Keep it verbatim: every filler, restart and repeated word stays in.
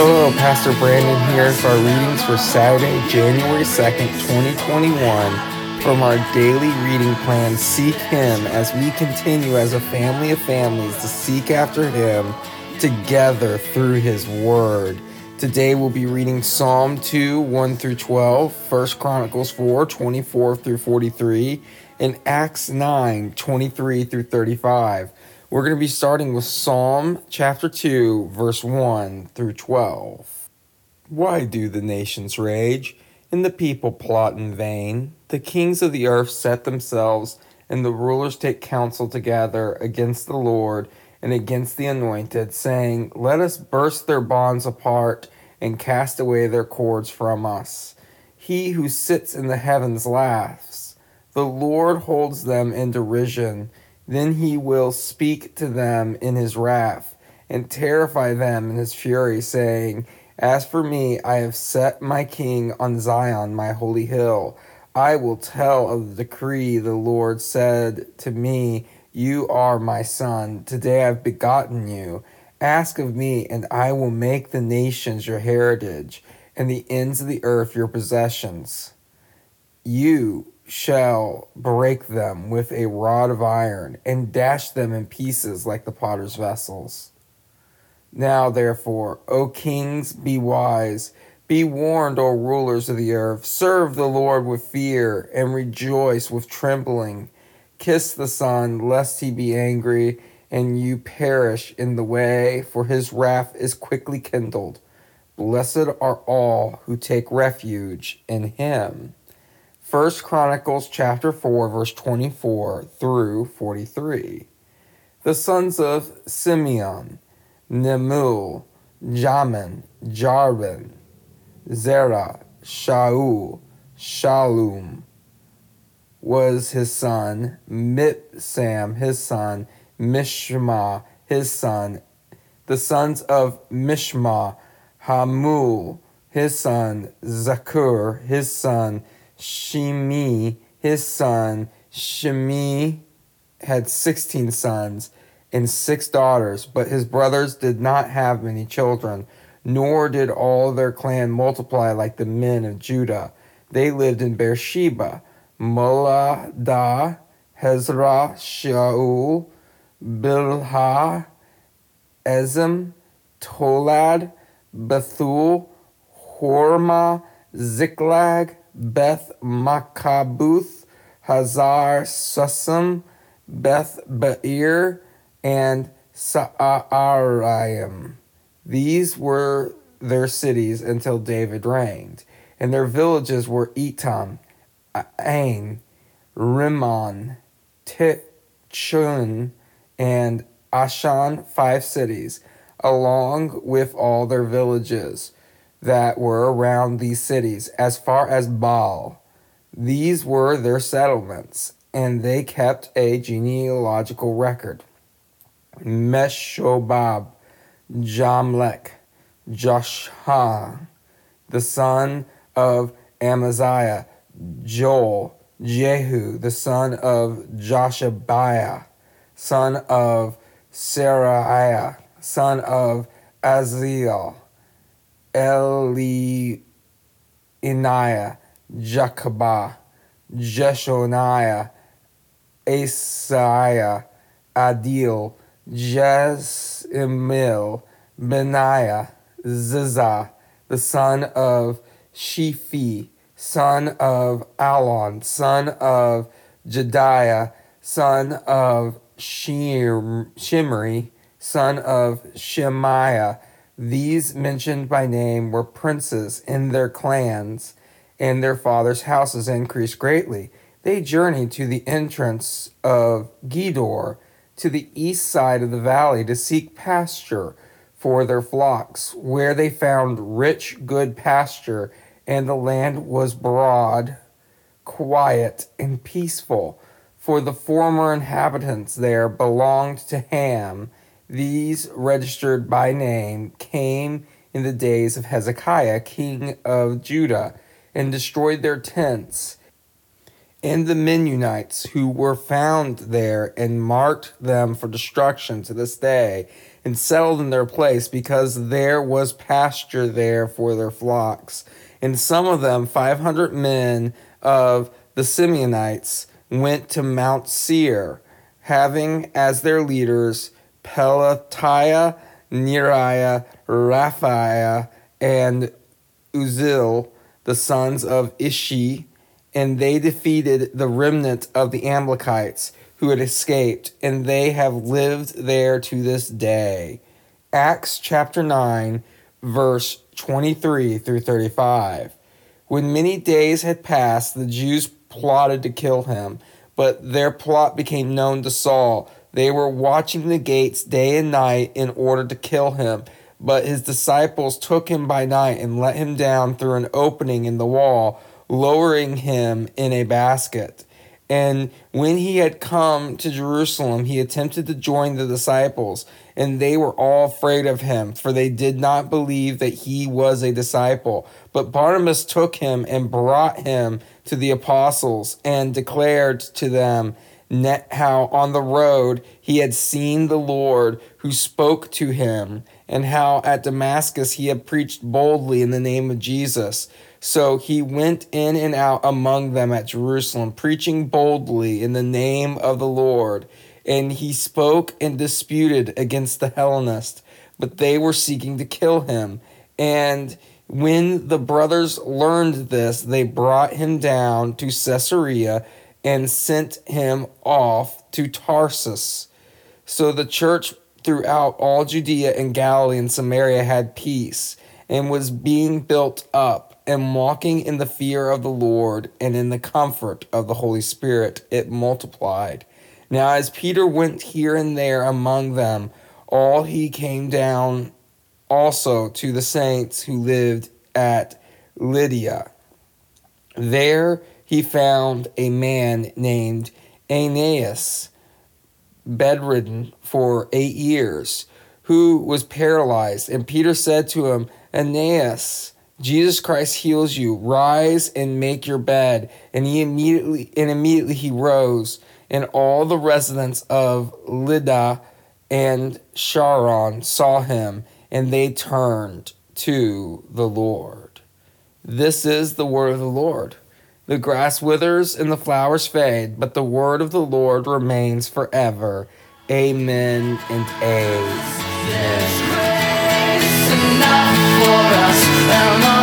Hello, Pastor Brandon here for our readings for Saturday, January second, twenty twenty-one from our daily reading plan, Seek Him, as we continue as a family of families to seek after Him together through His Word. Today we'll be reading Psalm two, one through twelve, First Chronicles four, twenty-four through forty-three, and Acts nine, twenty-three through thirty-five. We're going to be starting with Psalm chapter two, verse one through twelve. Why do the nations rage, and the people plot in vain? The kings of the earth set themselves, and the rulers take counsel together against the Lord and against the Anointed, saying, Let us burst their bonds apart and cast away their cords from us. He who sits in the heavens laughs. The Lord holds them in derision. Then he will speak to them in his wrath and terrify them in his fury, saying, As for me, I have set my king on Zion, my holy hill. I will tell of the decree the Lord said to me, You are my son. Today I've begotten you. Ask of me, and I will make the nations your heritage, and the ends of the earth your possessions. You shall break them with a rod of iron, and dash them in pieces like the potter's vessels. Now therefore, O kings, be wise, be warned, O rulers of the earth. Serve the Lord with fear, and rejoice with trembling. Kiss the Son, lest he be angry, and you perish in the way, for his wrath is quickly kindled. Blessed are all who take refuge in him. First Chronicles chapter four, verse twenty-four through forty-three. The sons of Simeon, Nemuel, Jamin, Jarbin, Zerah, Shaul, Shalom was his son, Mibsam his son, Mishma his son. The sons of Mishma, Hamul his son, Zakur his son, Shimi his son. Shimi had sixteen sons and six daughters, but his brothers did not have many children, nor did all their clan multiply like the men of Judah. They lived in Beersheba, Moladah, Hezrah, Shaul, Bilhah, Ezem, Tolad, Bethul, Hormah, Ziklag, Beth Makabuth, Hazar Susam, Beth Beir, and Sa'araim. These were their cities until David reigned, and their villages were Etam, Ain, Rimmon, Tichun, and Ashan, five cities, along with all their villages that were around these cities, as far as Baal. These were their settlements, and they kept a genealogical record. Meshobab, Jamlech, Joshua, the son of Amaziah, Joel, Jehu, the son of Joshabiah, son of Seraiah, son of Aziel, Elianiah, Jacobah, Jeshoniah, Asaiah, Adil, Jezimil, Benaiah, Zizah, the son of Shiphi, son of Alon, son of Jediah, son of Shim- Shimri, son of Shemaiah. These mentioned by name were princes in their clans, and their fathers' houses increased greatly. They journeyed to the entrance of Gedor, to the east side of the valley, to seek pasture for their flocks, where they found rich, good pasture, and the land was broad, quiet, and peaceful. For the former inhabitants there belonged to Ham. These, registered by name, came in the days of Hezekiah, king of Judah, and destroyed their tents and the Mennonites who were found there, and marked them for destruction to this day, and settled in their place, because there was pasture there for their flocks. And some of them, five hundred men of the Simeonites, went to Mount Seir, having as their leaders Pelatiah, Neriah, Raphiah, and Uzziel, the sons of Ishi, and they defeated the remnant of the Amalekites who had escaped, and they have lived there to this day. Acts chapter nine, verse twenty-three through thirty-five. When many days had passed, the Jews plotted to kill him, but their plot became known to Saul. They were watching the gates day and night in order to kill him. But his disciples took him by night and let him down through an opening in the wall, lowering him in a basket. And when he had come to Jerusalem, he attempted to join the disciples, and they were all afraid of him, for they did not believe that he was a disciple. But Barnabas took him and brought him to the apostles, and declared to them how on the road he had seen the Lord who spoke to him, and how at Damascus he had preached boldly in the name of Jesus. So he went in and out among them at Jerusalem, preaching boldly in the name of the Lord. And he spoke and disputed against the Hellenists, but they were seeking to kill him. And when the brothers learned this, they brought him down to Caesarea and sent him off to Tarsus. So the church throughout all Judea and Galilee and Samaria had peace, and was being built up, and walking in the fear of the Lord and in the comfort of the Holy Spirit, it multiplied. Now as Peter went here and there among them, all he came down also to the saints who lived at Lydia. There he found a man named Aeneas, bedridden for eight years, who was paralyzed. And Peter said to him, Aeneas, Jesus Christ heals you. Rise and make your bed. And he immediately and immediately he rose, and all the residents of Lydda and Sharon saw him, and they turned to the Lord. This is the word of the Lord. The grass withers and the flowers fade, but the word of the Lord remains forever. Amen and amen. There's grace enough for us.